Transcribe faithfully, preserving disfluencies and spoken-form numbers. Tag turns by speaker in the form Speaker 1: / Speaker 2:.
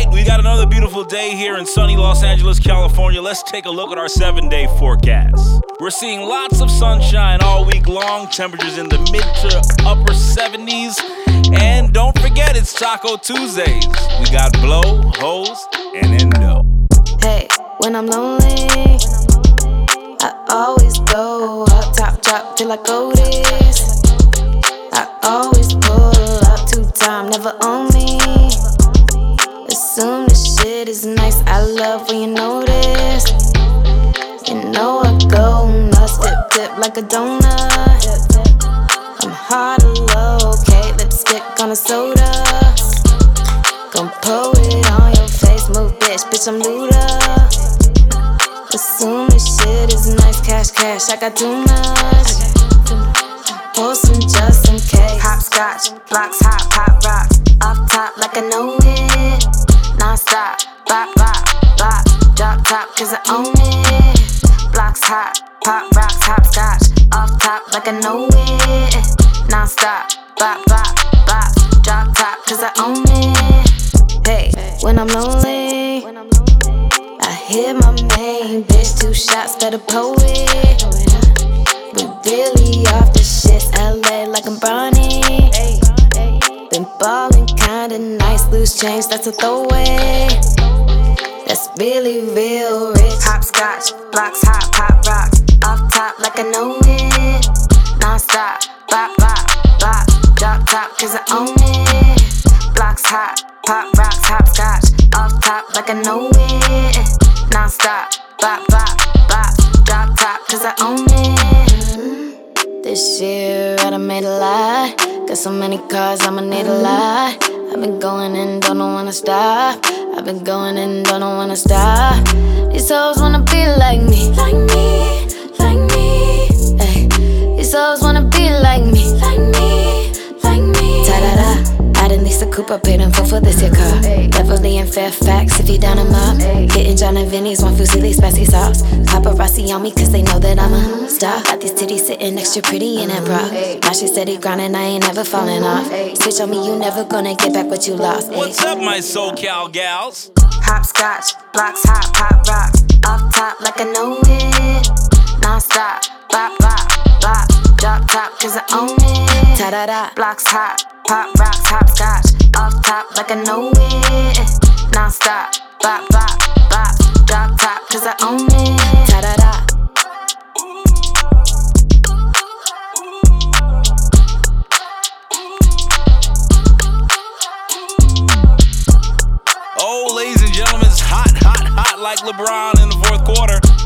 Speaker 1: right, we got another beautiful day here in sunny Los Angeles, California. Let's take a look at our seven-day forecast. We're seeing lots of sunshine all week long, temperatures in the mid to upper seventies. And don't forget, it's Taco Tuesdays. We got blow, hose, and endo.
Speaker 2: Hey, when I'm lonely, I always go up top, drop till I go this. I always pull up two time, never on me. Assume the shit is nice, I love when you notice. You know I go nuts, dip dip like a donut. I'm hard to locate, lipstick on a soda. Gon' pour it on your face, move bitch, bitch I'm Luda. Assume the shit is nice, cash cash, I got too much. Pour some just in case. Hopscotch, blocks hot, pop rocks. Off top like I know it. Non-stop, bop, bop, bop. Drop top cause I own it. Blocks hot, pop rocks, hopscotch. Off top like I know it. Non-stop, bop, bop, bop. Drop top cause I own it. Hey, when I'm lonely, I hit my main bitch. Two shots, better pull it. We really off the shit, L A like I'm Bronny. Been ballin' kinda nice, loose change, that's a throwaway. That's really real rich. Hopscotch, blocks hot, pop rocks. Off top like I know it. Non-stop, bop, bop, bop. Drop top cause I own it. Blocks hot, pop rocks, hopscotch. Off top like I know it. Non-stop, bop, bop, bop. Drop top cause I own it. This year I done made a lot. Got so many cars, I'ma need a lot. I've been going and don't know when to stop. I've been going and don't know when to stop. These hoes wanna be like me, like me, like me. Ay. These hoes wanna be like me, like me, like me. Ta-da-da. I done leased a coupe, I paid in full for this here car. Beverly and Fairfax, if you down them up. Hitting John and Vinny's, one Fusilli, spicy sauce. Paparazzi on me, cause they know that I'm a star. Got these titties sitting extra pretty in that bra. Now she steady grinding, I ain't never falling off. Switch on me, you never gonna get back what you lost.
Speaker 1: What's up, my SoCal gals?
Speaker 2: Hopscotch, blocks hot, pop rocks. Off top like I know it. Non-stop, bop, bop, bop. Drop top cause I own it. Ta-da-da, blocks hot, pop rocks, hopscotch. Off top like I know it. Non-stop, bop, bop, bop. Drop top cause I own it. Ta-da-da.
Speaker 1: Oh, ladies and gentlemen, it's hot, hot, hot like LeBron in the fourth quarter.